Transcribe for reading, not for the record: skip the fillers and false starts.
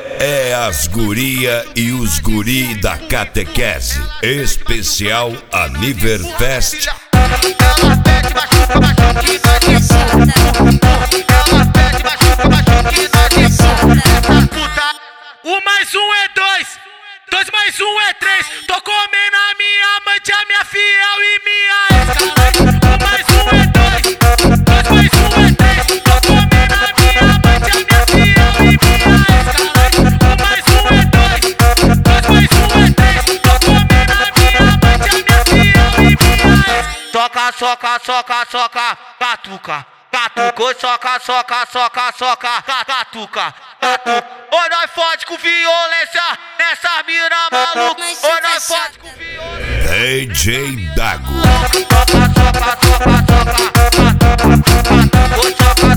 É as guria e os guri da catequese. Especial Aniverfest. Ela pede machuca, machuca e ela pede machuca, machuca essa puta. 1 mais 1 é 2, 2 mais 1 é 3. Tô comendo a minha amante, a minha fiel e minha ex. 1 mais 1 é 2, 2 mais 1 é 3. Tô comendo a minha amante, a minha fiel e minha ex. 1 mais 1 é 2, 2 mais 1 é 3. Tô comendo a minha amante, a minha fiel e minha ex. Soca, soca, soca, soca, catuca. Catucou, soca, soca, soca, soca, catuca, catuca. Ô, nós fode com violência nessa mina maluca. Ô, nós fode com violência. DJ Dago. Soca, soca, soca, soca, catuca, catucou, soca,